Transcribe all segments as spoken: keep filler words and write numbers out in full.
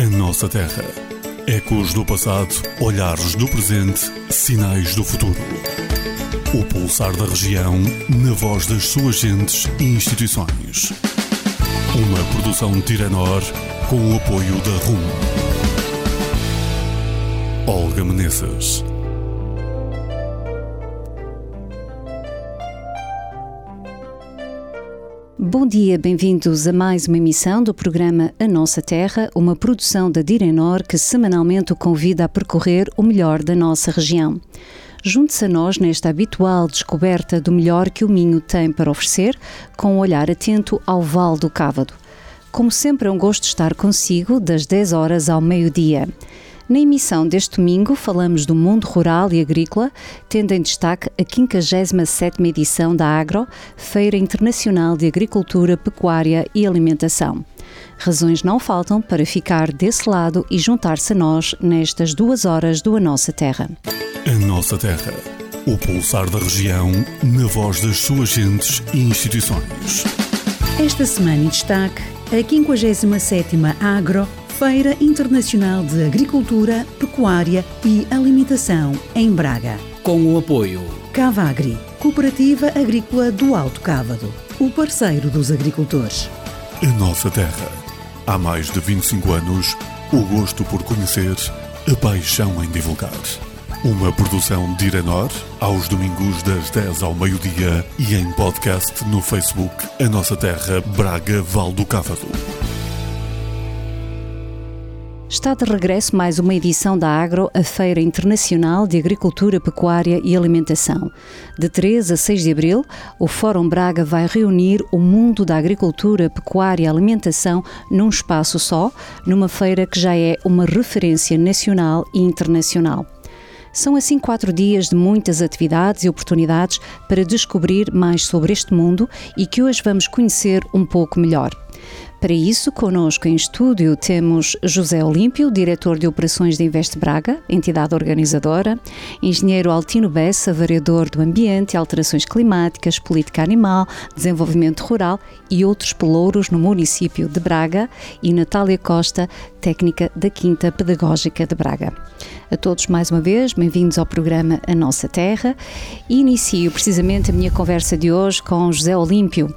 A nossa terra. Ecos do passado, olhares do presente, sinais do futuro. O pulsar da região, na voz das suas gentes e instituições. Uma produção de Tirenor, com o apoio da R U M. Olga Menezes. Bom dia, bem-vindos a mais uma emissão do programa A Nossa Terra, uma produção da Tirenor que semanalmente o convida a percorrer o melhor da nossa região. Junte-se a nós nesta habitual descoberta do melhor que o Minho tem para oferecer, com um olhar atento ao Vale do Cávado. Como sempre, é um gosto estar consigo das dez horas ao meio-dia. Na emissão deste domingo falamos do mundo rural e agrícola, tendo em destaque a quinquagésima sétima edição da Agro, Feira Internacional de Agricultura, Pecuária e Alimentação. Razões não faltam para ficar desse lado e juntar-se a nós nestas duas horas do A Nossa Terra. A Nossa Terra. O pulsar da região, na voz das suas gentes e instituições. Esta semana em destaque, a quinquagésima sétima Agro, Feira Internacional de Agricultura, Pecuária e Alimentação em Braga. Com o apoio Cavagri, Cooperativa Agrícola do Alto Cávado, o parceiro dos agricultores. A Nossa Terra. Há mais de vinte e cinco anos, o gosto por conhecer, a paixão em divulgar. Uma produção de Tirenor, aos domingos das dez ao meio-dia e em podcast no Facebook A Nossa Terra, Braga, Vale do Cávado. Está de regresso mais uma edição da Agro, a Feira Internacional de Agricultura, Pecuária e Alimentação. De três a seis de abril, o Fórum Braga vai reunir o mundo da agricultura, pecuária e alimentação num espaço só, numa feira que já é uma referência nacional e internacional. São assim quatro dias de muitas atividades e oportunidades para descobrir mais sobre este mundo e que hoje vamos conhecer um pouco melhor. Para isso, connosco em estúdio temos José Olímpio, diretor de operações da Invest Braga, entidade organizadora, engenheiro Altino Bessa, vereador do Ambiente e Alterações Climáticas, Política Animal, Desenvolvimento Rural e outros pelouros no município de Braga, e Natália Costa, técnica da Quinta Pedagógica de Braga. A todos mais uma vez, bem-vindos ao programa A Nossa Terra. E inicio precisamente a minha conversa de hoje com José Olímpio.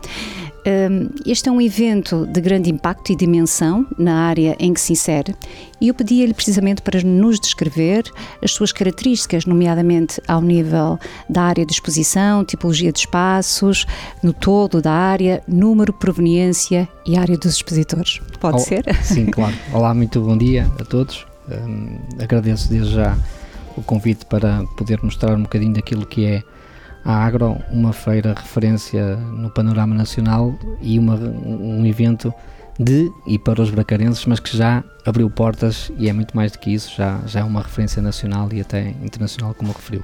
Este é um evento de grande impacto e dimensão na área em que se insere e eu pedi-lhe precisamente para nos descrever as suas características, nomeadamente ao nível da área de exposição, tipologia de espaços, no todo da área, número, proveniência e área dos expositores. Pode Olá, ser? Sim, claro. Olá, muito bom dia a todos. Um, agradeço desde já o convite para poder mostrar um bocadinho daquilo que é a Agro, uma feira referência no panorama nacional e uma, um evento de e para os bracarenses, mas que já abriu portas e é muito mais do que isso, já, já é uma referência nacional e até internacional, como referiu.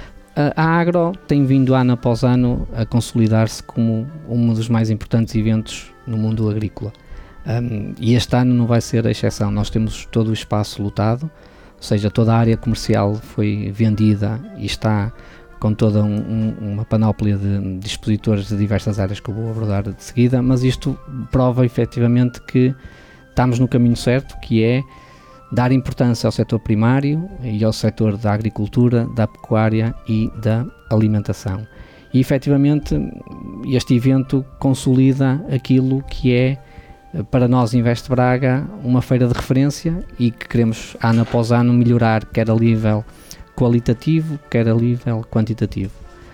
A, a Agro tem vindo ano após ano a consolidar-se como um dos mais importantes eventos no mundo agrícola. Um, e este ano não vai ser a exceção. Nós temos todo o espaço lotado, ou seja, toda a área comercial foi vendida e está com toda um, um, uma panóplia de, de expositores de diversas áreas que eu vou abordar de seguida, mas isto prova efetivamente que estamos no caminho certo, que é dar importância ao setor primário e ao setor da agricultura, da pecuária e da alimentação. E efetivamente este evento consolida aquilo que é, para nós Invest Braga, uma feira de referência e que queremos ano após ano melhorar, quer a nível qualitativo, quer a nível quantitativo.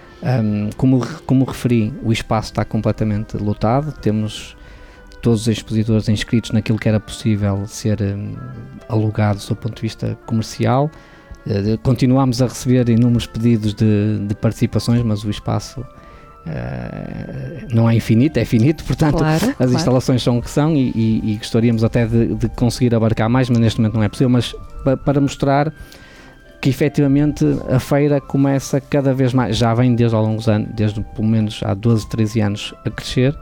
Um, como, como referi, o espaço está completamente lotado, temos todos os expositores inscritos naquilo que era possível ser um, alugado do ponto de vista comercial. Uh, continuamos a receber inúmeros pedidos de, de participações, mas o espaço Uh, não é infinito, é finito, portanto claro, as claro. instalações são o que são e, e, e gostaríamos até de, de conseguir abarcar mais, mas neste momento não é possível, mas pa, para mostrar que efetivamente a feira começa cada vez mais, já vem desde há longos anos, desde pelo menos há doze, treze anos a crescer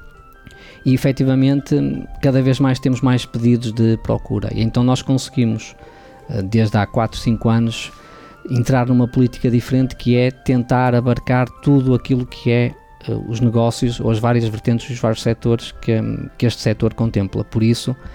e efetivamente cada vez mais temos mais pedidos de procura e então nós conseguimos desde há quatro, cinco anos entrar numa política diferente, que é tentar abarcar tudo aquilo que é uh, os negócios ou as várias vertentes, os vários setores que, que este setor contempla. Por isso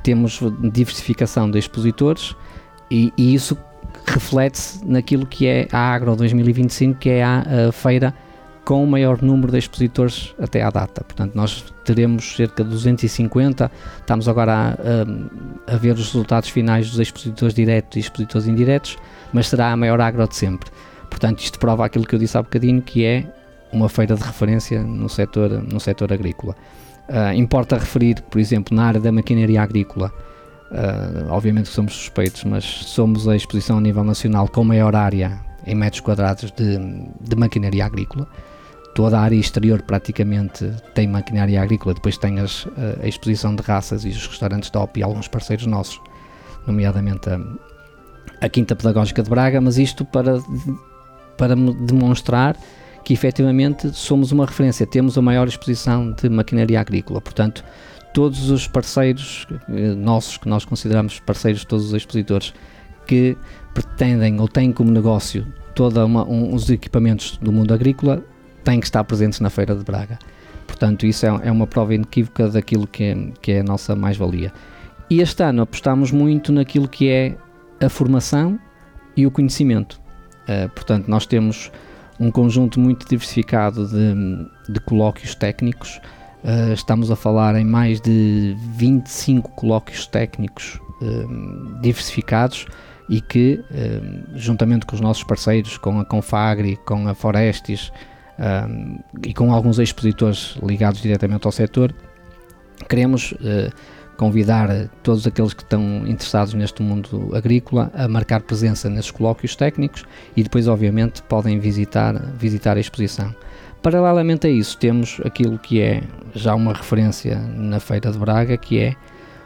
temos diversificação de expositores e, e isso reflete-se naquilo que é a Agro dois mil e vinte e cinco, que é a, a feira com o maior número de expositores até à data. Portanto, nós teremos cerca de duzentos e cinquenta, estamos agora a, a, a ver os resultados finais dos expositores diretos e expositores indiretos, mas será a maior Agro de sempre. Portanto, isto prova aquilo que eu disse há bocadinho, que é uma feira de referência no setor, no setor agrícola. Uh, importa referir, por exemplo, na área da maquinaria agrícola, uh, obviamente que somos suspeitos, mas somos a exposição a nível nacional com maior área em metros quadrados de, de maquinaria agrícola. Toda a área exterior praticamente tem maquinaria agrícola, depois tem as, a exposição de raças e os restaurantes top e alguns parceiros nossos, nomeadamente a, a Quinta Pedagógica de Braga, mas isto para, para demonstrar que efetivamente somos uma referência, temos a maior exposição de maquinaria agrícola. Portanto, todos os parceiros eh, nossos, que nós consideramos parceiros, todos os expositores que pretendem ou têm como negócio todos um, os equipamentos do mundo agrícola, têm que estar presentes na Feira de Braga. Portanto, isso é, é uma prova inequívoca daquilo que é, que é a nossa mais-valia. E este ano apostamos muito naquilo que é a formação e o conhecimento. Uh, portanto, nós temos um conjunto muito diversificado de, de colóquios técnicos. Uh, estamos a falar em mais de vinte e cinco colóquios técnicos uh, diversificados e que, uh, juntamente com os nossos parceiros, com a Confagri, com a Forestis, Um, e com alguns expositores ligados diretamente ao setor, queremos uh, convidar todos aqueles que estão interessados neste mundo agrícola a marcar presença nesses colóquios técnicos e depois obviamente podem visitar, visitar a exposição. Paralelamente a isso temos aquilo que é já uma referência na Feira de Braga, que é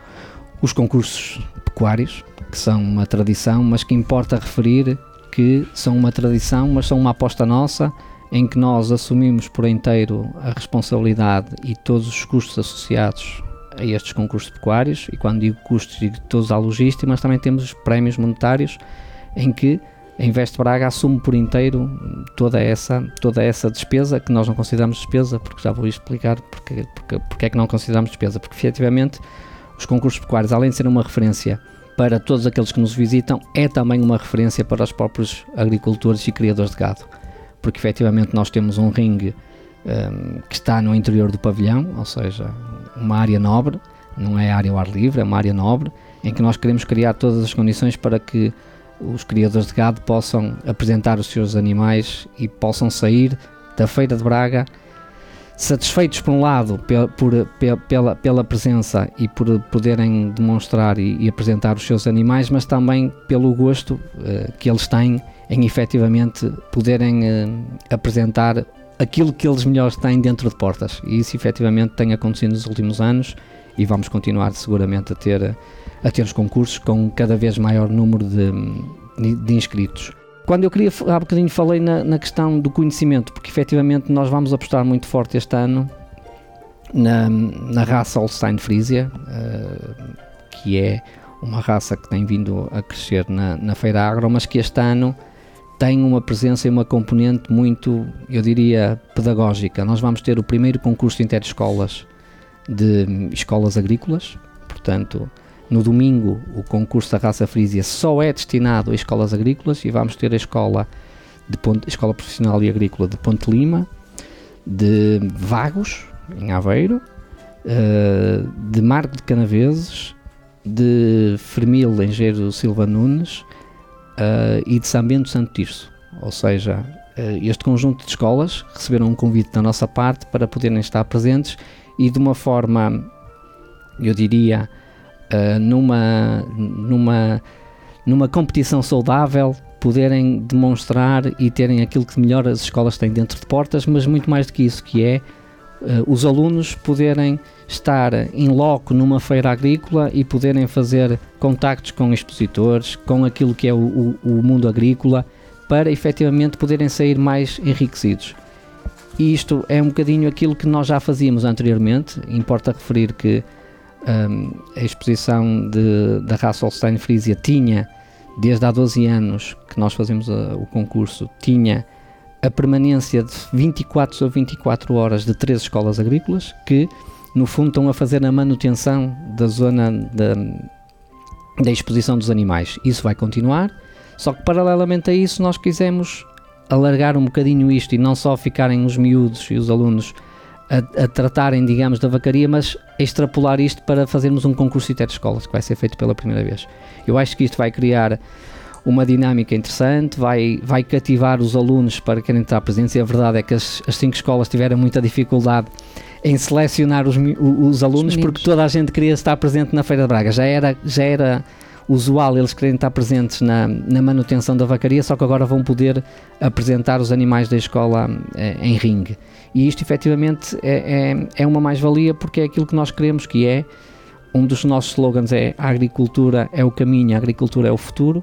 os concursos pecuários, que são uma tradição, mas que importa referir que são uma tradição, mas são uma aposta nossa, em que nós assumimos por inteiro a responsabilidade e todos os custos associados a estes concursos pecuários, e quando digo custos digo todos à logística, mas também temos os prémios monetários, em que a Invest Braga assume por inteiro toda essa, toda essa despesa, que nós não consideramos despesa, porque já vou explicar porque, porque, porque é que não consideramos despesa, porque efetivamente os concursos pecuários, além de ser uma referência para todos aqueles que nos visitam, é também uma referência para os próprios agricultores e criadores de gado, porque efetivamente nós temos um ringue um, que está no interior do pavilhão, ou seja, uma área nobre, não é área ao ar livre, é uma área nobre, em que nós queremos criar todas as condições para que os criadores de gado possam apresentar os seus animais e possam sair da Feira de Braga satisfeitos, por um lado, pe- por, pe- pela, pela presença e por poderem demonstrar e, e apresentar os seus animais, mas também pelo gosto uh, que eles têm em efetivamente poderem uh, apresentar aquilo que eles melhores têm dentro de portas, e isso efetivamente tem acontecido nos últimos anos e vamos continuar seguramente a ter, a ter os concursos com cada vez maior número de, de inscritos. Quando eu queria, há bocadinho falei na, na questão do conhecimento, porque efetivamente nós vamos apostar muito forte este ano na, na raça Holstein Frisia, uh, que é uma raça que tem vindo a crescer na, na Feira Agro, mas que este ano tem uma presença e uma componente muito, eu diria, pedagógica. Nós vamos ter o primeiro concurso interescolas de escolas agrícolas, portanto, no domingo o concurso da raça Frisia só é destinado a escolas agrícolas e vamos ter a escola, de Ponte, a escola profissional e agrícola de Ponte Lima, de Vagos, em Aveiro, uh, de Marco de Canaveses, de Fermil, Engenheiro Silva Nunes, Uh, e de São Bento Santo Tirso, ou seja, uh, este conjunto de escolas receberam um convite da nossa parte para poderem estar presentes e de uma forma, eu diria, uh, numa, numa, numa competição saudável, poderem demonstrar e terem aquilo que melhor as escolas têm dentro de portas, mas muito mais do que isso, que é uh, os alunos poderem estar em loco numa feira agrícola e poderem fazer contactos com expositores, com aquilo que é o, o, o mundo agrícola, para efetivamente poderem sair mais enriquecidos. E isto é um bocadinho aquilo que nós já fazíamos anteriormente. Importa referir que um, a exposição de, da raça Holstein Frisia tinha, desde há doze anos que nós fazemos a, o concurso, tinha a permanência de vinte e quatro ou vinte e quatro horas de três escolas agrícolas que no fundo estão a fazer a manutenção da zona da, da exposição dos animais. Isso vai continuar, só que paralelamente a isso nós quisemos alargar um bocadinho isto e não só ficarem os miúdos e os alunos a, a tratarem, digamos, da vacaria, mas extrapolar isto para fazermos um concurso interescolas, que vai ser feito pela primeira vez. Eu acho que isto vai criar uma dinâmica interessante, vai, vai cativar os alunos para querem estar presentes, e a verdade é que as, as cinco escolas tiveram muita dificuldade em selecionar os, os alunos, os porque toda a gente queria estar presente na Feira de Braga. Já era, já era usual eles quererem estar presentes na, na manutenção da vacaria, só que agora vão poder apresentar os animais da escola eh, em ringue. E isto efetivamente é, é, é uma mais-valia, porque é aquilo que nós queremos, que é, um dos nossos slogans é: a agricultura é o caminho, a agricultura é o futuro.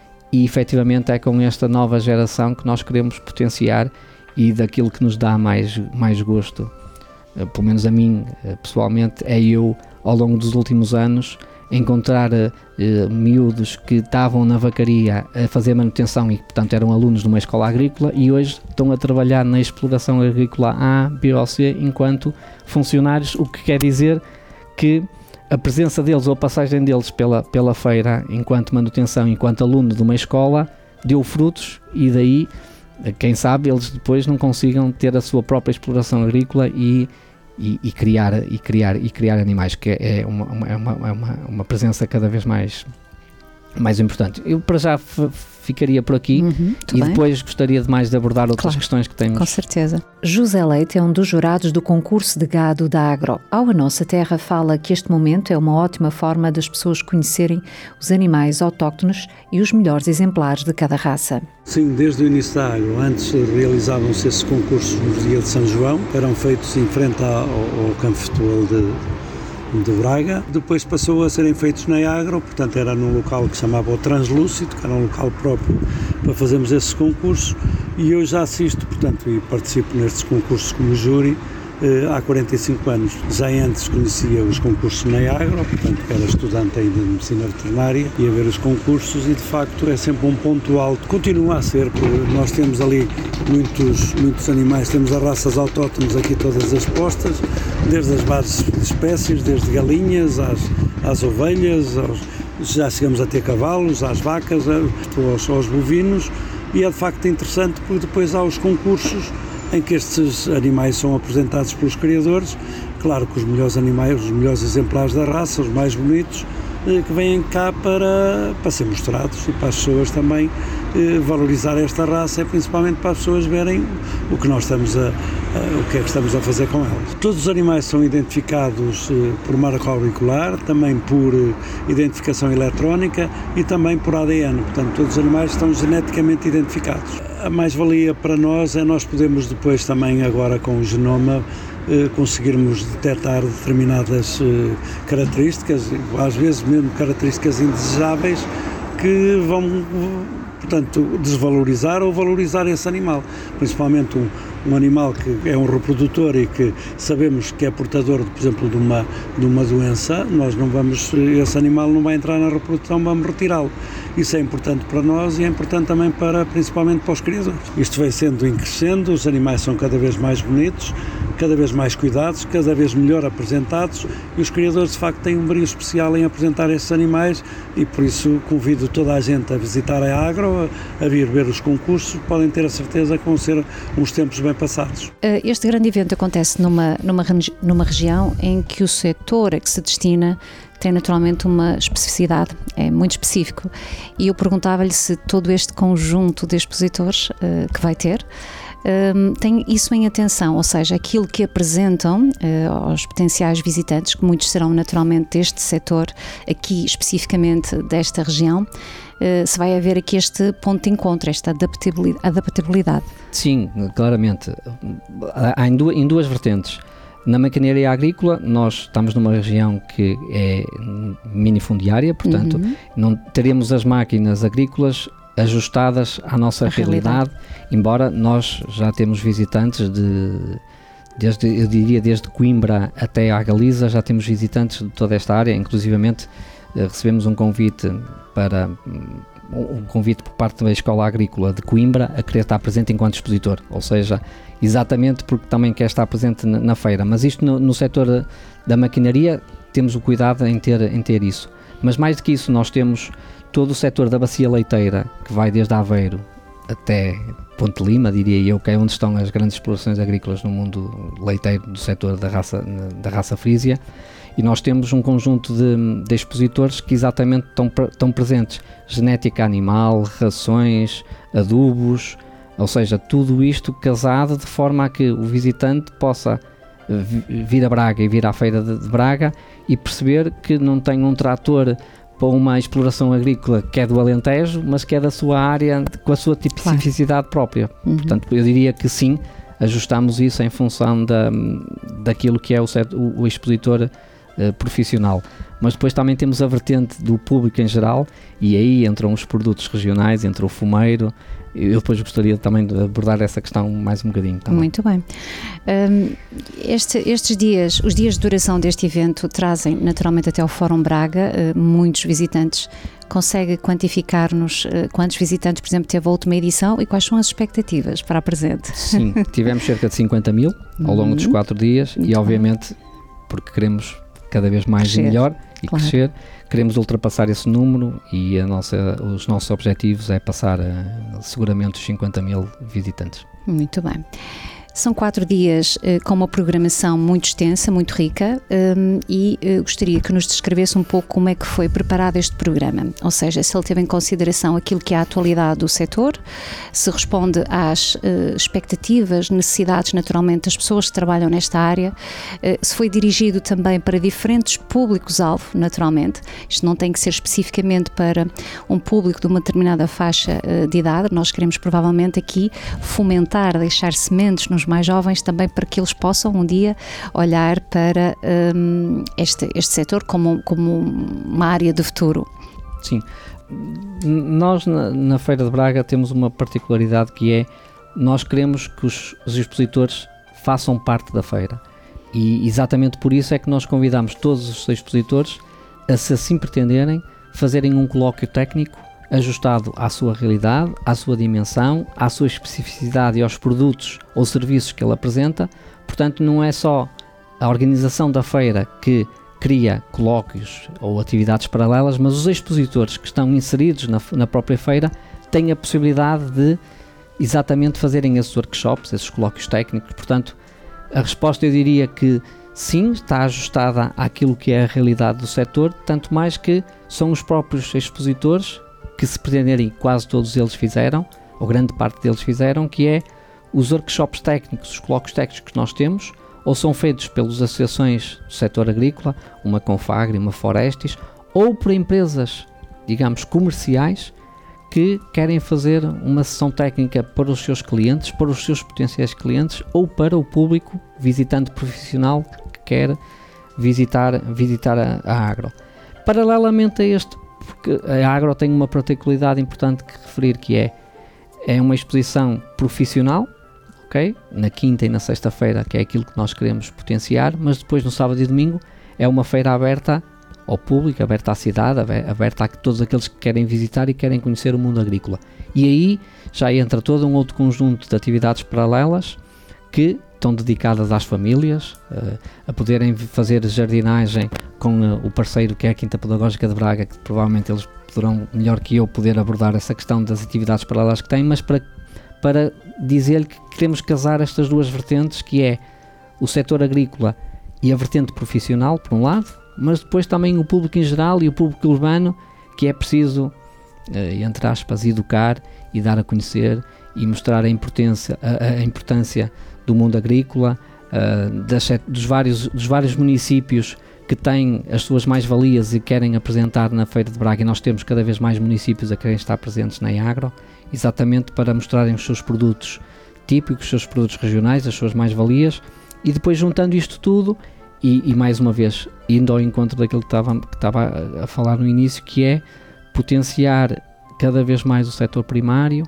E efetivamente é com esta nova geração que nós queremos potenciar, e daquilo que nos dá mais, mais gosto, pelo menos a mim pessoalmente, é eu, ao longo dos últimos anos, encontrar uh, miúdos que estavam na vacaria a fazer manutenção e que, portanto, eram alunos de uma escola agrícola, e hoje estão a trabalhar na exploração agrícola A, B ou C enquanto funcionários, o que quer dizer que a presença deles ou a passagem deles pela, pela feira enquanto manutenção, enquanto aluno de uma escola, deu frutos, e daí, quem sabe, eles depois não consigam ter a sua própria exploração agrícola e, e, e, criar, e, criar, e criar animais, que é uma, uma, é uma, uma, uma presença cada vez mais, mais importante. Eu para já f- ficaria por aqui, uhum, e bem. Depois gostaria de mais de abordar outras claro, questões que temos. Com certeza. José Leite é um dos jurados do concurso de gado da Agro. Ao A Nossa Terra fala que este momento é uma ótima forma das pessoas conhecerem os animais autóctonos e os melhores exemplares de cada raça. Sim, desde o início da Agro. Antes realizavam-se esses concursos no dia de São João, eram feitos em frente ao, ao campo de futebol de de Braga, depois passou a serem feitos na Agro, portanto era num local que se chamava o Translúcido, que era um local próprio para fazermos esses concursos, e eu já assisto, portanto, e participo nestes concursos como júri eh, há quarenta e cinco anos. Já antes conhecia os concursos na Agro, portanto era estudante ainda de Medicina Veterinária, ia ver os concursos, e de facto é sempre um ponto alto, continua a ser, porque nós temos ali muitos, muitos animais, temos as raças autóctones aqui todas expostas, desde as várias espécies, desde galinhas às, às ovelhas, aos, já chegamos a ter cavalos, às vacas, aos, aos bovinos, e é de facto interessante porque depois há os concursos em que estes animais são apresentados pelos criadores, claro que os melhores animais, os melhores exemplares da raça, os mais bonitos, que vêm cá para, para ser mostrados, e para as pessoas também eh, valorizar esta raça, e principalmente para as pessoas verem o que nós estamos a, a o que é que estamos a fazer com elas. Todos os animais são identificados eh, por marco auricular, também por eh, identificação eletrónica e também por A D N, portanto todos os animais estão geneticamente identificados. A mais-valia para nós é nós podermos depois também agora com o genoma Eh, conseguirmos detectar determinadas eh, características, às vezes mesmo características indesejáveis, que vão, portanto, desvalorizar ou valorizar esse animal, principalmente um, um animal que é um reprodutor e que sabemos que é portador, por exemplo, de uma, de uma doença. Nós não vamos, esse animal não vai entrar na reprodução, vamos retirá-lo. Isso é importante para nós e é importante também para, principalmente para os criadores. Isto vai sendo em crescendo, os animais são cada vez mais bonitos, cada vez mais cuidados, cada vez melhor apresentados, e os criadores de facto têm um brilho especial em apresentar esses animais, e por isso convido toda a gente a visitar a Agro, a, a vir ver os concursos. Podem ter a certeza que vão ser uns tempos bem passados. Este grande evento acontece numa, numa, numa região em que o setor a que se destina tem naturalmente uma especificidade, é muito específico, e eu perguntava-lhe se todo este conjunto de expositores uh, que vai ter um, tem isso em atenção, ou seja, aquilo que apresentam uh, aos potenciais visitantes, que muitos serão naturalmente deste setor, aqui especificamente desta região, uh, se vai haver aqui este ponto de encontro, esta adaptabilidade. Sim, claramente. Há em duas, em duas vertentes. Na maquinaria agrícola, nós estamos numa região que é minifundiária, portanto, uhum. não teremos as máquinas agrícolas ajustadas à nossa realidade, realidade, embora nós já temos visitantes de, desde, eu diria, desde Coimbra até à Galiza, já temos visitantes de toda esta área, inclusivamente recebemos um convite para... um convite por parte da Escola Agrícola de Coimbra a querer estar presente enquanto expositor, ou seja, exatamente porque também quer estar presente na, na feira. Mas isto no, no setor da maquinaria temos o cuidado em ter, em ter isso. Mas mais do que isso, nós temos todo o setor da bacia leiteira, que vai desde Aveiro até Ponte Lima, diria eu, que é onde estão as grandes explorações agrícolas no mundo leiteiro do setor da raça, da raça frísia, e nós temos um conjunto de, de expositores que exatamente estão, estão presentes, genética animal, rações, adubos, ou seja, tudo isto casado de forma a que o visitante possa vir a Braga e vir à feira de, de Braga e perceber que não tem um trator para uma exploração agrícola que é do Alentejo, mas que é da sua área, com a sua tipicidade claro. própria. Uhum. Portanto, eu diria que sim, ajustamos isso em função da, daquilo que é o, o, o expositor uh, profissional. Mas depois também temos a vertente do público em geral, e aí entram os produtos regionais, entra o fumeiro. Eu depois gostaria também de abordar essa questão mais um bocadinho. Também. Muito bem. Um, este, estes dias, os dias de duração deste evento trazem naturalmente até ao Fórum Braga uh, muitos visitantes. Consegue quantificar-nos uh, quantos visitantes, por exemplo, teve a última edição e quais são as expectativas para a presente? Sim, tivemos cerca de cinquenta mil ao longo uhum. dos quatro dias Muito e obviamente, bem. porque queremos cada vez mais crescer. e melhor e claro. crescer, queremos ultrapassar esse número e a nossa, os nossos objetivos é passar a, seguramente os cinquenta mil visitantes. Muito bem. São quatro dias uh, com uma programação muito extensa, muito rica um, e uh, gostaria que nos descrevesse um pouco como é que foi preparado este programa, ou seja, se ele teve em consideração aquilo que é a atualidade do setor, se responde às uh, expectativas, necessidades naturalmente das pessoas que trabalham nesta área, uh, se foi dirigido também para diferentes públicos-alvo, naturalmente, isto não tem que ser especificamente para um público de uma determinada faixa uh, de idade, nós queremos provavelmente aqui fomentar, deixar sementes nos mais jovens também para que eles possam um dia olhar para um, este, este setor como, como uma área de futuro. Sim, nós na, na Feira de Braga temos uma particularidade que é, nós queremos que os, os expositores façam parte da feira e exatamente por isso é que nós convidamos todos os expositores a, se assim pretenderem, fazerem um colóquio técnico ajustado à sua realidade, à sua dimensão, à sua especificidade e aos produtos ou serviços que ele apresenta. Portanto, não é só a organização da feira que cria colóquios ou atividades paralelas, mas os expositores que estão inseridos na, na própria feira têm a possibilidade de exatamente fazerem esses workshops, esses colóquios técnicos. Portanto, a resposta eu diria que sim, está ajustada àquilo que é a realidade do setor, tanto mais que são os próprios expositores que, se pretenderem, quase todos eles fizeram, ou grande parte deles fizeram, que é os workshops técnicos, os colóquios técnicos que nós temos, ou são feitos pelas associações do setor agrícola, uma Confagri, uma Forestis, ou por empresas, digamos, comerciais, que querem fazer uma sessão técnica para os seus clientes, para os seus potenciais clientes, ou para o público visitante profissional que quer visitar, visitar a, a Agro. Paralelamente a este, porque a Agro tem uma particularidade importante que referir, que é, é uma exposição profissional, ok? Na quinta e na sexta-feira, que é aquilo que nós queremos potenciar, mas depois no sábado e domingo é uma feira aberta ao público, aberta à cidade, aberta a todos aqueles que querem visitar e querem conhecer o mundo agrícola. E aí já entra todo um outro conjunto de atividades paralelas que estão dedicadas às famílias, uh, a poderem fazer jardinagem com uh, o parceiro que é a Quinta Pedagógica de Braga, que provavelmente eles poderão, melhor que eu, poder abordar essa questão das atividades paralelas que têm, mas para, para dizer-lhe que queremos casar estas duas vertentes, que é o setor agrícola e a vertente profissional, por um lado, mas depois também o público em geral e o público urbano, que é preciso, uh, entre aspas, educar e dar a conhecer e mostrar a importância, a, a importância do mundo agrícola, uh, das, dos, vários, dos vários municípios que têm as suas mais-valias e querem apresentar na Feira de Braga, e nós temos cada vez mais municípios a querem estar presentes na Agro, exatamente para mostrarem os seus produtos típicos, os seus produtos regionais, as suas mais-valias, e depois juntando isto tudo, e, e mais uma vez, indo ao encontro daquilo que estava, que estava a, a falar no início, que é potenciar cada vez mais o setor primário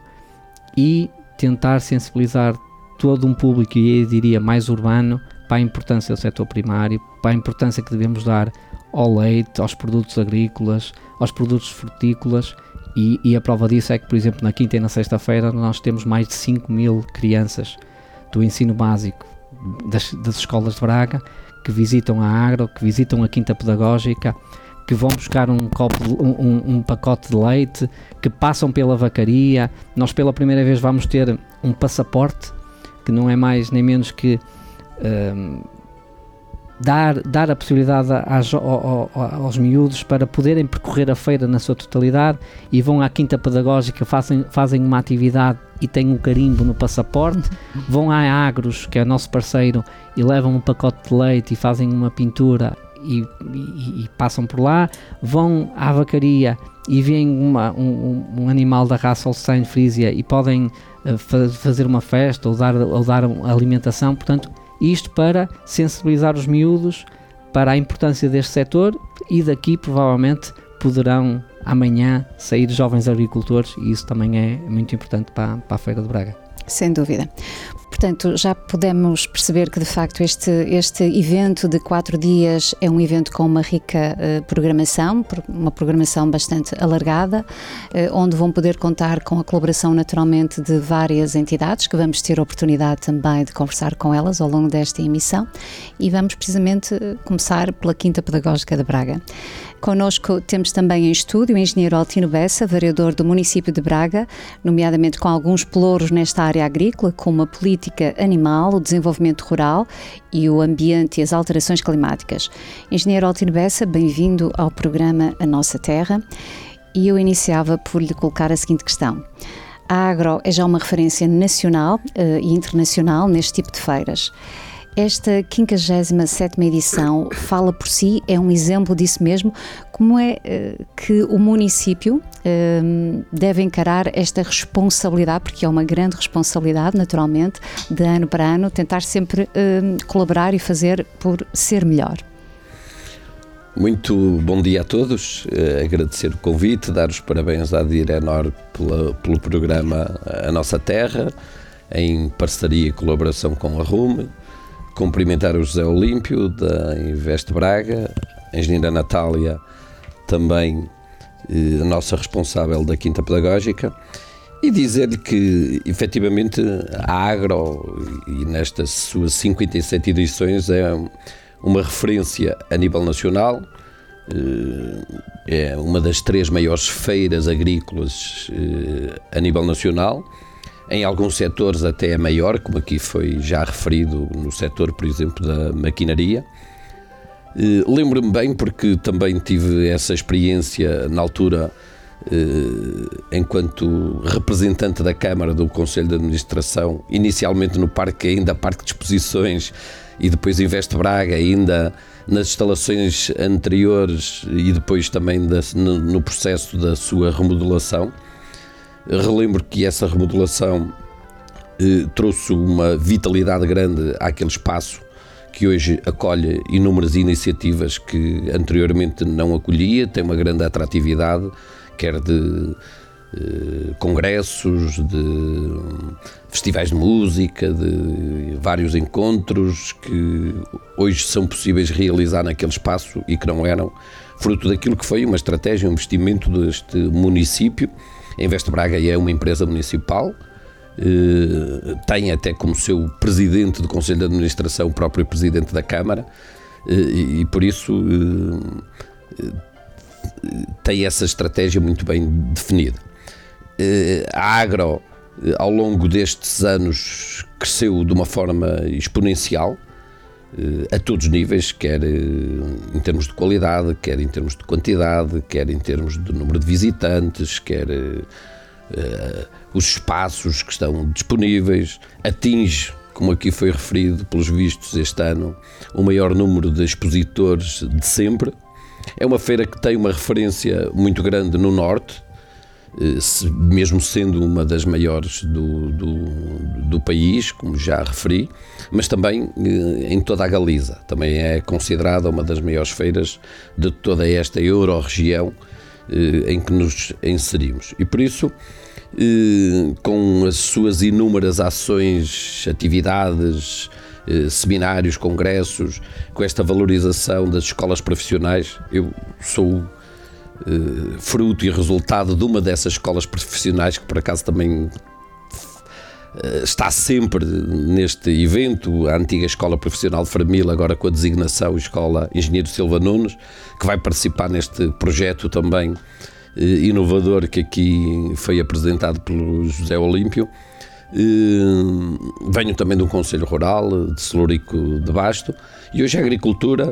e tentar sensibilizar todo um público, e eu diria mais urbano, para a importância do setor primário, para a importância que devemos dar ao leite, aos produtos agrícolas, aos produtos frutícolas, e, e a prova disso é que, por exemplo, na quinta e na sexta-feira nós temos mais de cinco mil crianças do ensino básico das, das escolas de Braga que visitam a Agro, que visitam a Quinta Pedagógica, que vão buscar um, copo, um, um pacote de leite, que passam pela vacaria. Nós pela primeira vez vamos ter um passaporte, que não é mais nem menos que um, dar, dar a possibilidade às, aos, aos miúdos para poderem percorrer a feira na sua totalidade, e vão à Quinta Pedagógica, fazem, fazem uma atividade e têm um carimbo no passaporte, vão à Agros, que é o nosso parceiro, e levam um pacote de leite e fazem uma pintura e, e, e passam por lá, vão à vacaria e veem uma, um, um animal da raça Holstein Frisia e podem uh, fa- fazer uma festa ou dar, ou dar alimentação. Portanto, isto para sensibilizar os miúdos para a importância deste setor, e daqui provavelmente poderão amanhã sair jovens agricultores, e isso também é muito importante para, para a Feira de Braga. Sem dúvida. Portanto, já podemos perceber que de facto este, este evento de quatro dias é um evento com uma rica uh, programação, uma programação bastante alargada, uh, onde vão poder contar com a colaboração naturalmente de várias entidades, que vamos ter a oportunidade também de conversar com elas ao longo desta emissão, e vamos precisamente começar pela Quinta Pedagógica de Braga. Connosco temos também em estúdio o engenheiro Altino Bessa, vereador do município de Braga, nomeadamente com alguns pelouros nesta área agrícola, como a política animal, o desenvolvimento rural e o ambiente e as alterações climáticas. Engenheiro Altino Bessa, bem-vindo ao programa A Nossa Terra, e eu iniciava por lhe colocar a seguinte questão. A Agro é já uma referência nacional uh, e internacional neste tipo de feiras. Esta quinquagésima sétima edição fala por si, é um exemplo disso mesmo. Como é uh, que o município uh, deve encarar esta responsabilidade, porque é uma grande responsabilidade, naturalmente, de ano para ano, tentar sempre uh, colaborar e fazer por ser melhor? Muito bom dia a todos, uh, agradecer o convite, dar os parabéns à Direnor pela, pelo programa A Nossa Terra, em parceria e colaboração com a RUM. Cumprimentar o José Olímpio da Invest Braga, a engenheira Natália, também eh, a nossa responsável da Quinta Pedagógica, e dizer-lhe que efetivamente a Agro, e nestas suas cinquenta e sete edições, é uma referência a nível nacional, eh, é uma das três maiores feiras agrícolas eh, a nível nacional. Em alguns setores até é maior, como aqui foi já referido no setor, por exemplo, da maquinaria. Eh, lembro-me bem porque também tive essa experiência na altura, eh, enquanto representante da Câmara do Conselho de Administração, inicialmente no parque, ainda Parque de Exposições, e depois Invest Braga, ainda nas instalações anteriores, e depois também da, no, no processo da sua remodelação. Relembro que essa remodelação eh, trouxe uma vitalidade grande àquele espaço que hoje acolhe inúmeras iniciativas que anteriormente não acolhia, tem uma grande atratividade, quer de eh, congressos, de festivais de música, de vários encontros que hoje são possíveis realizar naquele espaço e que não eram, fruto daquilo que foi uma estratégia, um investimento deste município. A Invest Braga é uma empresa municipal, eh, tem até como seu presidente do Conselho de Administração o próprio presidente da Câmara, eh, e, e por isso eh, tem essa estratégia muito bem definida. Eh, a Agro, eh, ao longo destes anos, cresceu de uma forma exponencial, eh, a todos os níveis, quer eh, em termos de qualidade, quer em termos de quantidade, quer em termos de número de visitantes, quer eh, eh, os espaços que estão disponíveis, atinge, como aqui foi referido, pelos vistos este ano, o maior número de expositores de sempre. É uma feira que tem uma referência muito grande no Norte, mesmo sendo uma das maiores do, do, do país, como já referi, mas também em toda a Galiza. Também é considerada uma das maiores feiras de toda esta euro-região em que nos inserimos. E por isso, com as suas inúmeras ações, atividades, seminários, congressos, com esta valorização das escolas profissionais, eu sou fruto e resultado de uma dessas escolas profissionais, que por acaso também está sempre neste evento, a antiga Escola Profissional de Fermil, agora com a designação Escola Engenheiro Silva Nunes, que vai participar neste projeto também inovador que aqui foi apresentado pelo José Olímpio. Venho também de um Conselho Rural, de Celurico de Basto, e hoje a agricultura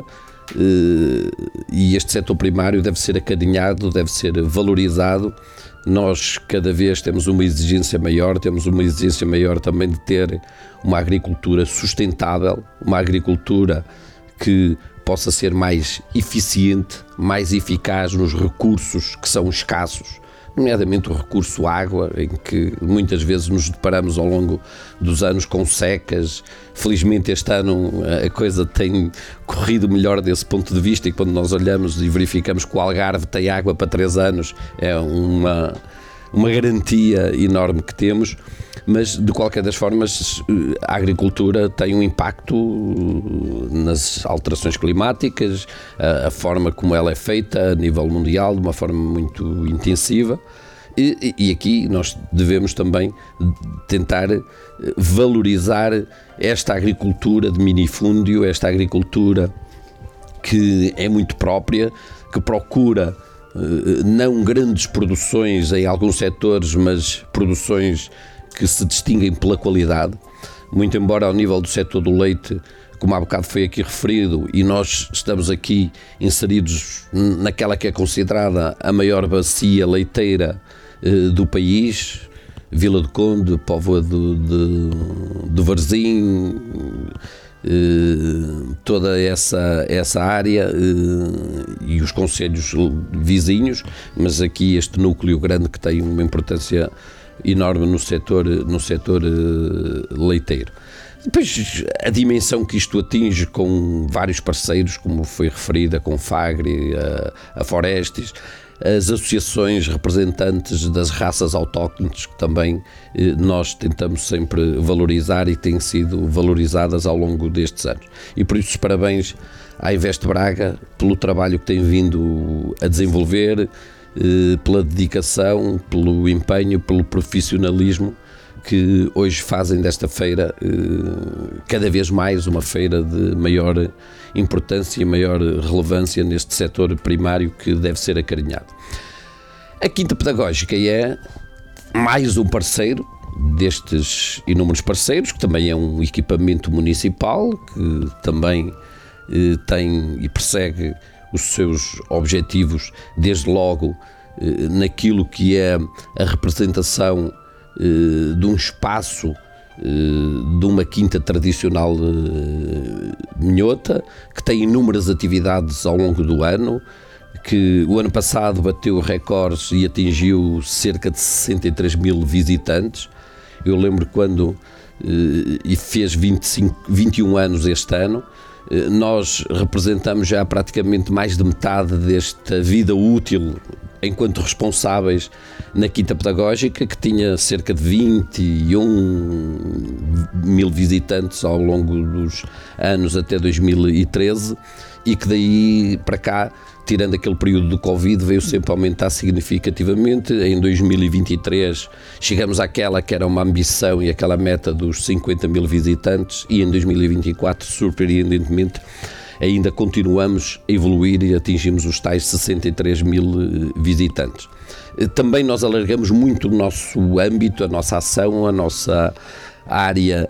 e este setor primário deve ser acarinhado, deve ser valorizado. Nós cada vez temos uma exigência maior, temos uma exigência maior também de ter uma agricultura sustentável, uma agricultura que possa ser mais eficiente, mais eficaz nos recursos que são escassos, nomeadamente o recurso água, em que muitas vezes nos deparamos ao longo dos anos com secas. Felizmente este ano a coisa tem corrido melhor desse ponto de vista, e quando nós olhamos e verificamos que o Algarve tem água para três anos, é uma, uma garantia enorme que temos. Mas, de qualquer das formas, a agricultura tem um impacto nas alterações climáticas, a, a forma como ela é feita a nível mundial, de uma forma muito intensiva. E, e aqui nós devemos também tentar valorizar esta agricultura de minifúndio, esta agricultura que é muito própria, que procura não grandes produções em alguns setores, mas produções que se distinguem pela qualidade, muito embora ao nível do setor do leite, como há bocado foi aqui referido, e nós estamos aqui inseridos naquela que é considerada a maior bacia leiteira eh, do país, Vila do Conde, Póvoa de, de Varzim, eh, toda essa, essa área eh, e os concelhos vizinhos, mas aqui este núcleo grande que tem uma importância enorme no setor, no setor uh, leiteiro. Depois, a dimensão que isto atinge com vários parceiros, como foi referida, com Fagre, a, a Forestes, as associações representantes das raças autóctones, que também eh, nós tentamos sempre valorizar e têm sido valorizadas ao longo destes anos. E por isso, parabéns à Invest Braga pelo trabalho que tem vindo a desenvolver, pela dedicação, pelo empenho, pelo profissionalismo que hoje fazem desta feira cada vez mais uma feira de maior importância e maior relevância neste setor primário que deve ser acarinhado. A Quinta Pedagógica é mais um parceiro destes inúmeros parceiros, que também é um equipamento municipal, que também tem e persegue os seus objetivos, desde logo eh, naquilo que é a representação eh, de um espaço, eh, de uma quinta tradicional eh, minhota, que tem inúmeras atividades ao longo do ano, que o ano passado bateu recordes e atingiu cerca de sessenta e três mil visitantes. Eu lembro quando eh, e fez vinte e cinco, vinte e um anos este ano. Nós representamos já praticamente mais de metade desta vida útil enquanto responsáveis na Quinta Pedagógica, que tinha cerca de vinte e um mil visitantes ao longo dos anos até dois mil e treze, e que daí para cá, tirando aquele período do Covid, veio sempre aumentar significativamente. Em dois mil e vinte e três chegamos àquela que era uma ambição e aquela meta dos cinquenta mil visitantes, e em dois mil e vinte e quatro, surpreendentemente, ainda continuamos a evoluir e atingimos os tais sessenta e três mil visitantes. Também nós alargamos muito o nosso âmbito, a nossa ação, a nossa área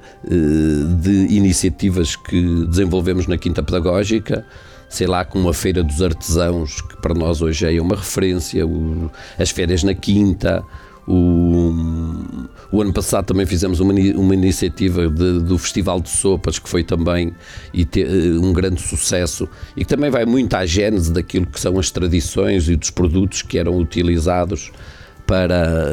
de iniciativas que desenvolvemos na Quinta Pedagógica, sei lá, com uma feira dos artesãos, que para nós hoje é uma referência, o, as férias na Quinta. O, o ano passado também fizemos uma, uma iniciativa de, do Festival de Sopas, que foi também e te, um grande sucesso, e que também vai muito à gênese daquilo que são as tradições e dos produtos que eram utilizados para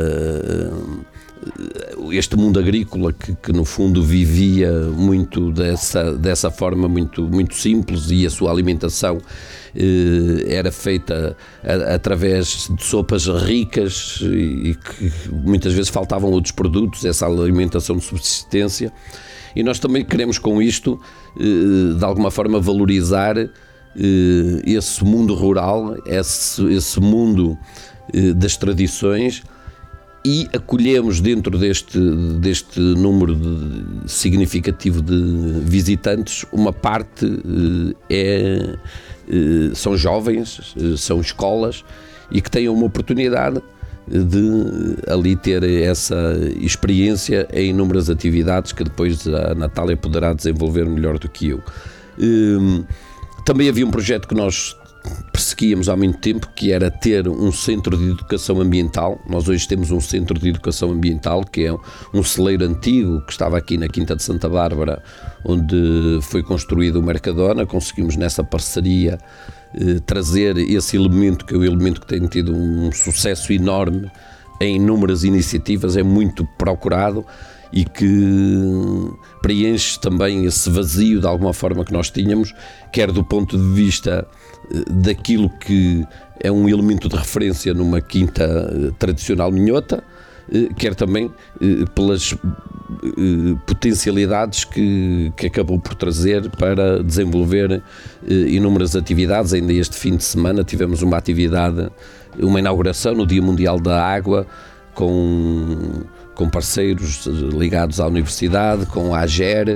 uh, este mundo agrícola que, que no fundo vivia muito dessa, dessa forma muito, muito simples, e a sua alimentação era feita através de sopas ricas e que muitas vezes faltavam outros produtos, essa alimentação de subsistência. E nós também queremos com isto, de alguma forma, valorizar esse mundo rural, esse, esse mundo das tradições, e acolhemos dentro deste, deste número de, significativo de visitantes, uma parte é, são jovens, são escolas e que têm uma oportunidade de ali ter essa experiência em inúmeras atividades que depois a Natália poderá desenvolver melhor do que eu. Também havia um projeto que nós perseguíamos há muito tempo, que era ter um centro de educação ambiental. Nós hoje temos um centro de educação ambiental que é um celeiro antigo que estava aqui na Quinta de Santa Bárbara, onde foi construído o Mercadona. Conseguimos nessa parceria eh, trazer esse elemento, que é o elemento que tem tido um sucesso enorme em inúmeras iniciativas, é muito procurado e que preenche também esse vazio de alguma forma que nós tínhamos, quer do ponto de vista daquilo que é um elemento de referência numa quinta tradicional minhota, quer também pelas potencialidades que, que acabou por trazer para desenvolver inúmeras atividades. Ainda este fim de semana tivemos uma atividade, uma inauguração no Dia Mundial da Água, com, com parceiros ligados à Universidade, com a AGER,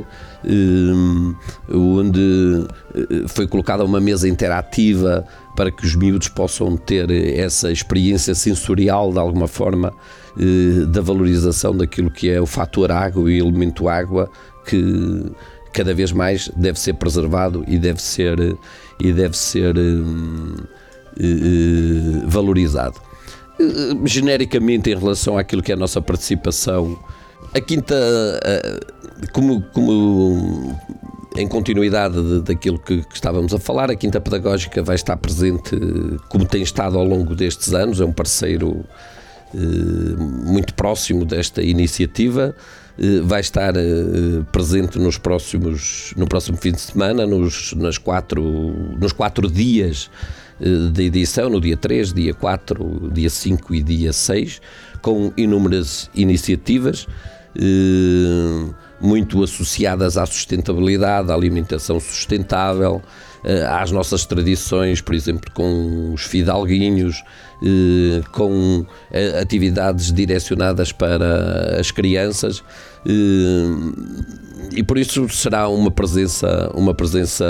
onde foi colocada uma mesa interativa para que os miúdos possam ter essa experiência sensorial, de alguma forma, da valorização daquilo que é o fator água e o elemento água, que cada vez mais deve ser preservado e deve ser, e deve ser valorizado. Genericamente, em relação àquilo que é a nossa participação, a Quinta, como, como em continuidade daquilo que, que estávamos a falar, a Quinta Pedagógica vai estar presente, como tem estado ao longo destes anos, é um parceiro eh, muito próximo desta iniciativa, eh, vai estar eh, presente nos próximos, no próximo fim de semana, nos, nas quatro, nos quatro dias da edição, no dia três, dia quatro, dia cinco e dia seis, com inúmeras iniciativas eh, muito associadas à sustentabilidade, à alimentação sustentável, eh, às nossas tradições, por exemplo, com os fidalguinhos, eh, com eh, atividades direcionadas para as crianças, eh, e por isso será uma presença, uma presença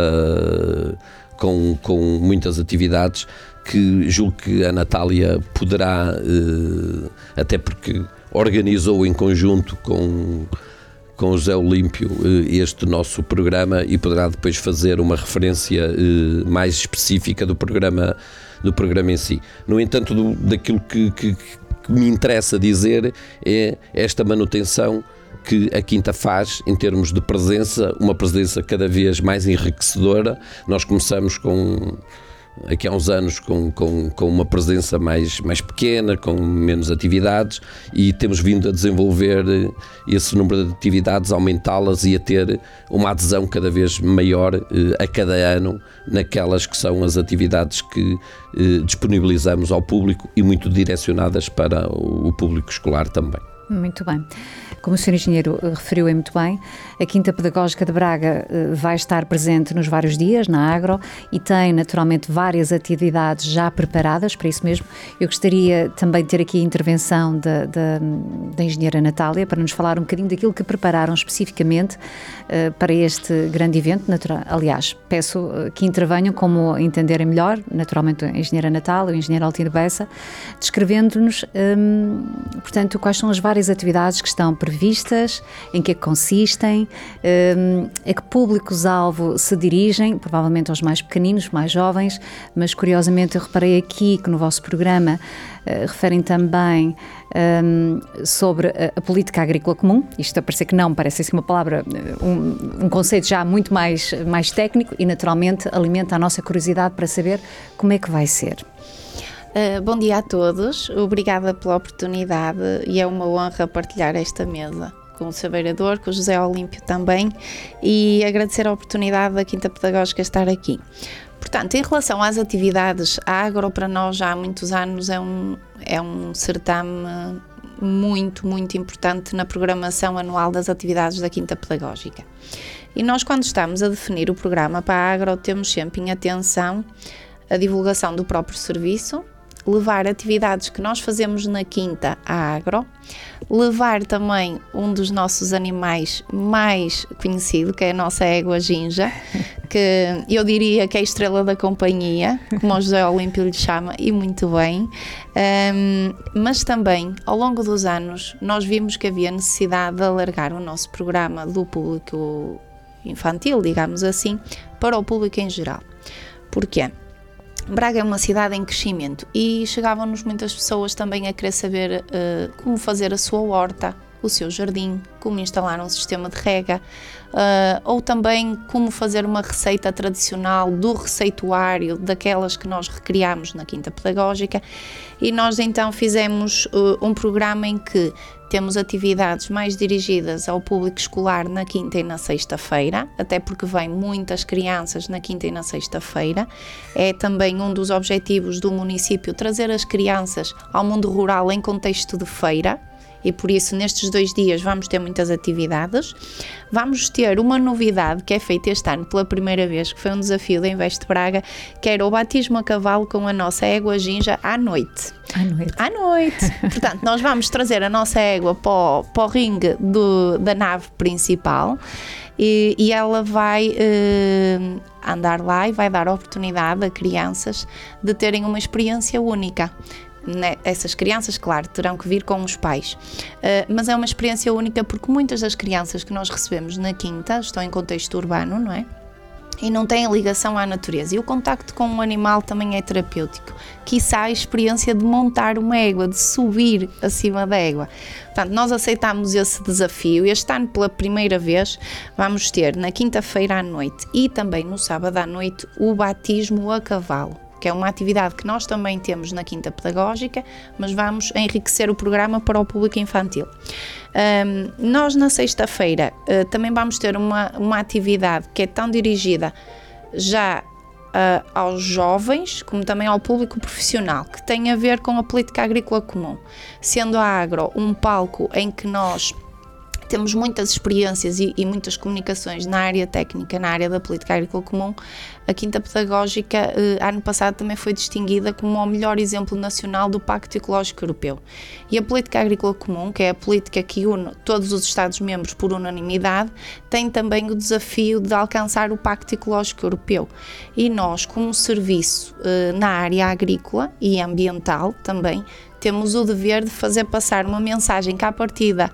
Com, com muitas atividades que julgo que a Natália poderá, eh, até porque organizou em conjunto com, com o José Olímpio eh, este nosso programa, e poderá depois fazer uma referência eh, mais específica do programa, do programa em si. No entanto, do, daquilo que, que, que me interessa dizer é esta manutenção que a Quinta faz em termos de presença, uma presença cada vez mais enriquecedora. Nós começamos com, aqui há uns anos com, com, com uma presença mais, mais pequena, com menos atividades, e temos vindo a desenvolver esse número de atividades, aumentá-las e a ter uma adesão cada vez maior eh, a cada ano naquelas que são as atividades que eh, disponibilizamos ao público, e muito direcionadas para o, o público escolar também. Muito bem. Como o senhor Engenheiro referiu muito bem, a Quinta Pedagógica de Braga vai estar presente nos vários dias na Agro e tem naturalmente várias atividades já preparadas para isso mesmo. Eu gostaria também de ter aqui a intervenção da, da, da Engenheira Natália para nos falar um bocadinho daquilo que prepararam especificamente uh, para este grande evento. Natural, aliás, peço uh, que intervenham como entenderem melhor, naturalmente a Engenheira Natália, o Engenheiro Altino Bessa, descrevendo-nos, um, portanto, quais são as várias atividades que estão previstas, vistas, em que é que consistem, um, a que públicos-alvo se dirigem, provavelmente aos mais pequeninos, mais jovens, mas curiosamente eu reparei aqui que no vosso programa uh, referem também um, sobre a, a política agrícola comum. Isto a parecer que não, parece assim uma palavra, um, um conceito já muito mais, mais técnico, e naturalmente alimenta a nossa curiosidade para saber como é que vai ser. Uh, bom dia a todos, obrigada pela oportunidade, e é uma honra partilhar esta mesa com o seu vereador, com o José Olímpio também, e agradecer a oportunidade da Quinta Pedagógica estar aqui. Portanto, em relação às atividades, a Agro para nós já há muitos anos é um, é um certame muito, muito importante na programação anual das atividades da Quinta Pedagógica. E nós, quando estamos a definir o programa para a Agro, temos sempre em atenção a divulgação do próprio serviço, levar atividades que nós fazemos na quinta à agro, levar também um dos nossos animais mais conhecido, que é a nossa égua Ginja, que eu diria que é a estrela da companhia, como o José Olímpio lhe chama, e muito bem. Um, mas também, ao longo dos anos, nós vimos que havia necessidade de alargar o nosso programa do público infantil, digamos assim, para o público em geral. Porquê? Braga é uma cidade em crescimento e chegavam-nos muitas pessoas também a querer saber uh, como fazer a sua horta, o seu jardim, como instalar um sistema de rega, uh, ou também como fazer uma receita tradicional do receituário, daquelas que nós recriámos na Quinta Pedagógica, e nós então fizemos uh, um programa em que temos atividades mais dirigidas ao público escolar na quinta e na sexta-feira, até porque vêm muitas crianças na quinta e na sexta-feira. É também um dos objetivos do município trazer as crianças ao mundo rural em contexto de feira, e por isso nestes dois dias vamos ter muitas atividades. Vamos ter uma novidade que é feita este ano pela primeira vez, que foi um desafio da Investe Braga, que era o batismo a cavalo com a nossa égua Ginja à noite. À noite. À noite. Portanto, nós vamos trazer a nossa égua para o, para o ringue do, da nave principal e, e ela vai eh, andar lá e vai dar a oportunidade a crianças de terem uma experiência única. Essas crianças, claro, terão que vir com os pais, uh, mas é uma experiência única porque muitas das crianças que nós recebemos na quinta estão em contexto urbano, não é? E não têm ligação à natureza, e o contacto com o animal também é terapêutico, quiçá a experiência de montar uma égua, de subir acima da égua. Portanto, nós aceitámos esse desafio. Este ano, pela primeira vez, vamos ter na quinta-feira à noite e também no sábado à noite o batismo a cavalo, que é uma atividade que nós também temos na Quinta Pedagógica, mas vamos enriquecer o programa para o público infantil. Um, nós na sexta-feira uh, também vamos ter uma, uma atividade que é tão dirigida já uh, aos jovens, como também ao público profissional, que tem a ver com a política agrícola comum, sendo a agro um palco em que nós temos muitas experiências e, e muitas comunicações na área técnica, na área da política agrícola comum. A Quinta Pedagógica, eh, ano passado, também foi distinguida como o melhor exemplo nacional do Pacto Ecológico Europeu. E a política agrícola comum, que é a política que une todos os Estados-membros por unanimidade, tem também o desafio de alcançar o Pacto Ecológico Europeu. E nós, como serviço eh, na área agrícola e ambiental também, temos o dever de fazer passar uma mensagem que, à partida,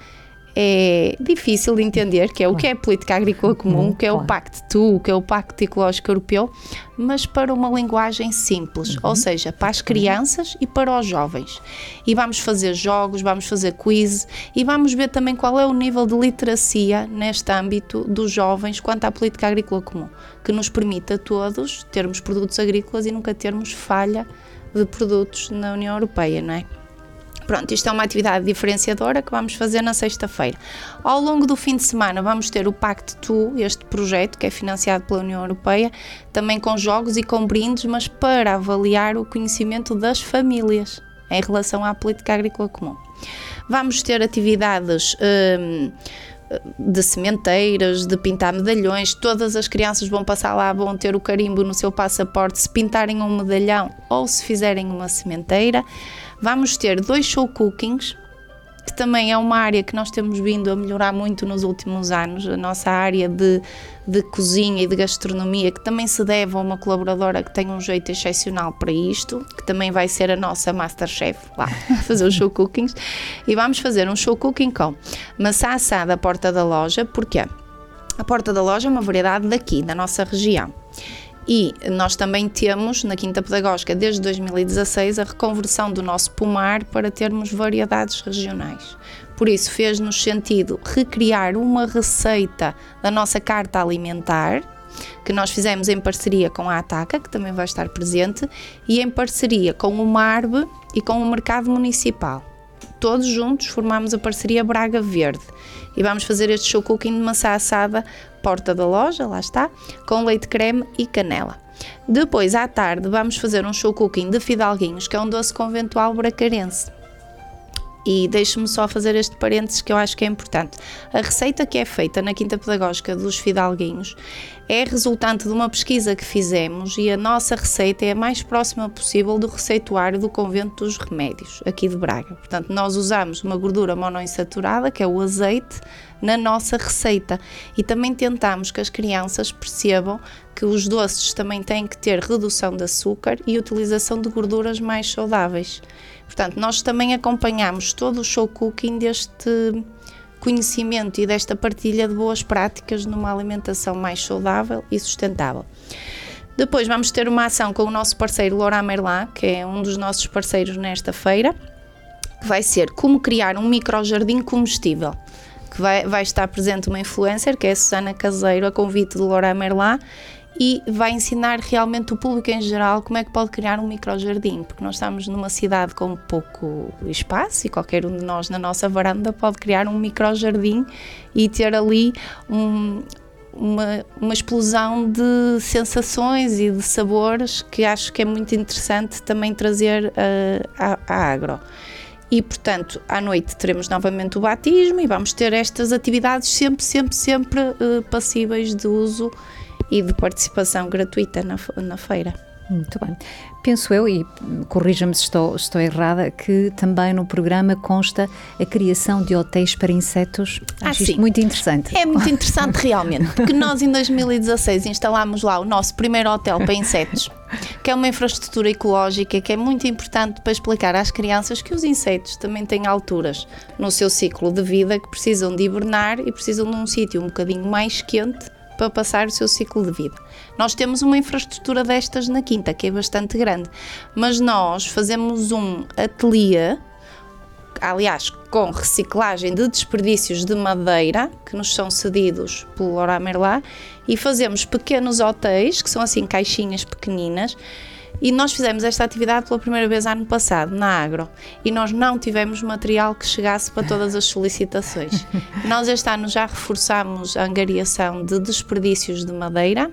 é difícil de entender, que é o que é a política agrícola comum, o que é o Pacto, o que é o Pacto Ecológico Europeu, mas para uma linguagem simples, uhum. ou seja, para as crianças e para os jovens. E vamos fazer jogos, vamos fazer quiz e vamos ver também qual é o nível de literacia neste âmbito dos jovens quanto à política agrícola comum, que nos permite a todos termos produtos agrícolas e nunca termos falha de produtos na União Europeia, não é? Pronto, isto é uma atividade diferenciadora que vamos fazer na sexta-feira. Ao longo do fim de semana vamos ter o Pacto Tu, este projeto que é financiado pela União Europeia, também com jogos e com brindes, mas para avaliar o conhecimento das famílias em relação à política agrícola comum. Vamos ter atividades hum, de sementeiras, de pintar medalhões. Todas as crianças vão passar lá, vão ter o carimbo no seu passaporte se pintarem um medalhão ou se fizerem uma sementeira. Vamos ter dois show cookings, que também é uma área que nós temos vindo a melhorar muito nos últimos anos, a nossa área de, de cozinha e de gastronomia, que também se deve a uma colaboradora que tem um jeito excepcional para isto, que também vai ser a nossa Masterchef lá, fazer os show cookings. E vamos fazer um show cooking com maçã assada à porta da loja. Porquê? A porta da loja é uma variedade daqui, da nossa região. E nós também temos, na Quinta Pedagógica, desde dois mil e dezasseis, a reconversão do nosso pomar para termos variedades regionais. Por isso, fez-nos sentido recriar uma receita da nossa carta alimentar, que nós fizemos em parceria com a Ataca, que também vai estar presente, e em parceria com o Marbe e com o Mercado Municipal. Todos juntos formamos a parceria Braga Verde e vamos fazer este show cooking de maçã assada porta da loja, lá está, com leite creme e canela. Depois, à tarde, vamos fazer um show cooking de fidalguinhos, que é um doce conventual bracarense. E deixe-me só fazer este parênteses que eu acho que é importante. A receita que é feita na Quinta Pedagógica dos Fidalguinhos é resultante de uma pesquisa que fizemos e a nossa receita é a mais próxima possível do receituário do Convento dos Remédios, aqui de Braga. Portanto, nós usamos uma gordura monoinsaturada, que é o azeite, na nossa receita. E também tentamos que as crianças percebam que os doces também têm que ter redução de açúcar e utilização de gorduras mais saudáveis. Portanto, nós também acompanhamos todo o show cooking deste conhecimento e desta partilha de boas práticas numa alimentação mais saudável e sustentável. Depois vamos ter uma ação com o nosso parceiro Leroy Merlin, que é um dos nossos parceiros nesta feira, que vai ser como criar um microjardim comestível, que vai, vai estar presente uma influencer, que é a Susana Caseiro, a convite de Leroy Merlin, e vai ensinar realmente o público em geral como é que pode criar um microjardim, porque nós estamos numa cidade com pouco espaço e qualquer um de nós na nossa varanda pode criar um microjardim e ter ali um, uma, uma explosão de sensações e de sabores que acho que é muito interessante também trazer uh, à, à agro. E, portanto, à noite teremos novamente o batismo e vamos ter estas atividades sempre, sempre, sempre uh, passíveis de uso e de participação gratuita na, na feira. Muito bem. Penso eu, e corrija-me se estou, estou errada, que também no programa consta a criação de hotéis para insetos. Acho ah, isto sim. muito interessante. É muito interessante realmente, porque nós em dois mil e dezasseis instalámos lá o nosso primeiro hotel para insetos, que é uma infraestrutura ecológica que é muito importante para explicar às crianças que os insetos também têm alturas no seu ciclo de vida que precisam de hibernar e precisam de um sítio um bocadinho mais quente para passar o seu ciclo de vida. Nós temos uma infraestrutura destas na Quinta, que é bastante grande, mas nós fazemos um ateliê, aliás, com reciclagem de desperdícios de madeira, que nos são cedidos pelo Leroy Merlin, e fazemos pequenos hotéis, que são assim caixinhas pequeninas, e nós fizemos esta atividade pela primeira vez ano passado, na Agro, e nós não tivemos material que chegasse para todas as solicitações. Nós este ano já reforçamos a angariação de desperdícios de madeira,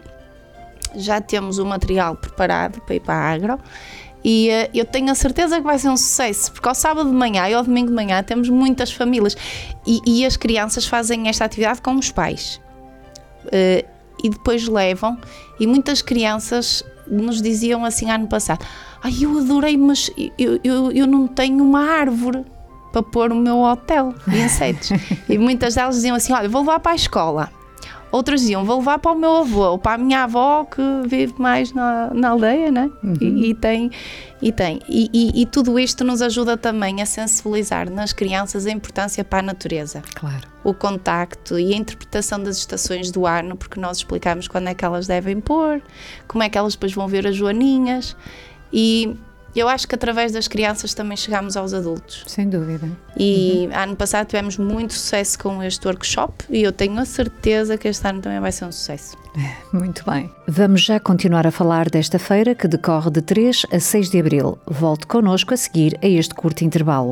já temos o material preparado para ir para a Agro, e uh, eu tenho a certeza que vai ser um sucesso, porque ao sábado de manhã e ao domingo de manhã temos muitas famílias, e, e as crianças fazem esta atividade com os pais, uh, e depois levam, e muitas crianças nos diziam assim ano passado: ai, eu adorei, mas eu, eu, eu não tenho uma árvore para pôr o meu hotel de insetos. E muitas delas diziam assim: olha, vou levar para a escola. Outras diziam: vou levar para o meu avô ou para a minha avó que vive mais na, na aldeia, né? Uhum. E, e tem, e, tem. E, e, e tudo isto nos ajuda também a sensibilizar nas crianças a importância para a natureza. Claro. O contacto e a interpretação das estações do ano, porque nós explicamos quando é que elas devem pôr, como é que elas depois vão ver as joaninhas, e eu acho que através das crianças também chegamos aos adultos. Sem dúvida. E uhum. ano passado tivemos muito sucesso com este workshop e eu tenho a certeza que este ano também vai ser um sucesso. Muito bem. Vamos já continuar a falar desta feira que decorre de três a seis de abril. Volte connosco a seguir a este curto intervalo.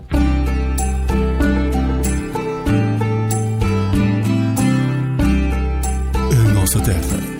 A nossa terra.